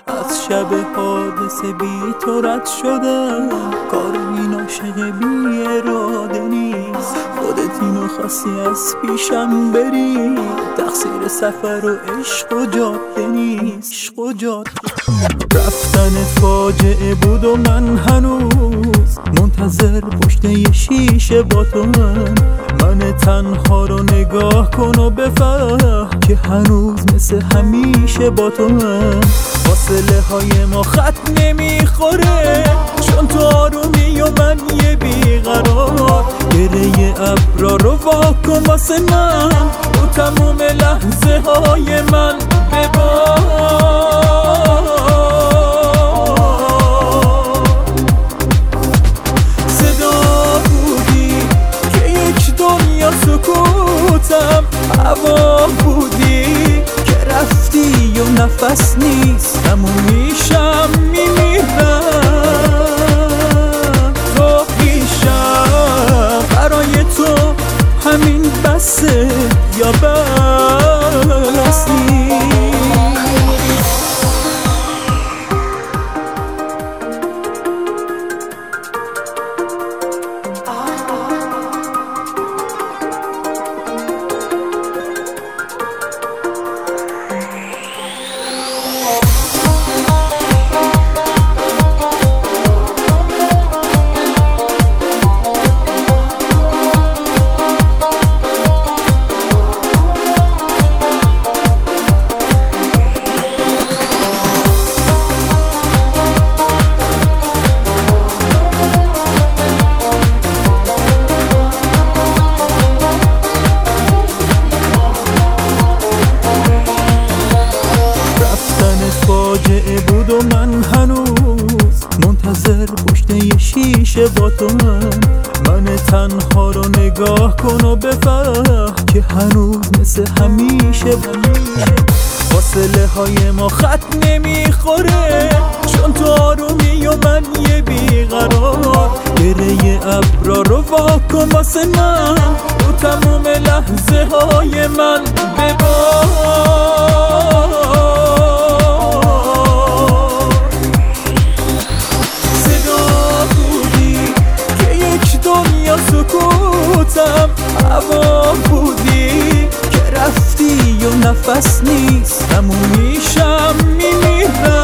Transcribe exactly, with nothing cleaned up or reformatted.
از شب حادثه بی تو رد شدم، کار این عاشق بی اراده نیست. خودت اینو خواستی از پیشم بری، تقصیر سفر و عشق و جاده نیست. عشق و جاده رفتنت فاجعه بود و من هنوز منتظر پشت یه شیشه با تو. من من تنها رو نگاه کن و بفهم که هنوز مثل همیشه با تو. من فاصله های ما خط نمیخوره، چون تو آرومی و من یه بیقرار. گره ابرا رو واکن واسه من، تو تموم لحظه های من ببار. صدا بودی که یک دنیا سکوتم، هوا بودی که رفتی و نفس نیست، همون میشم میمیرم. تو پیشم برای تو همین بسه یا بس نیست. فاجعه بود و من هنوز منتظر پشت یه شیشه با تو. من من تنها رو نگاه کن و بفهم که هنوز مثل همیشه فاصله های ما خط نمیخوره، چون تو آرومی و من یه بیقرار. گره ابرا رو واکن واسه من، تو تموم لحظه های من ببار. سکوتم هوا بودی که رفتی و نفس نیست، همون میشم میمیرم.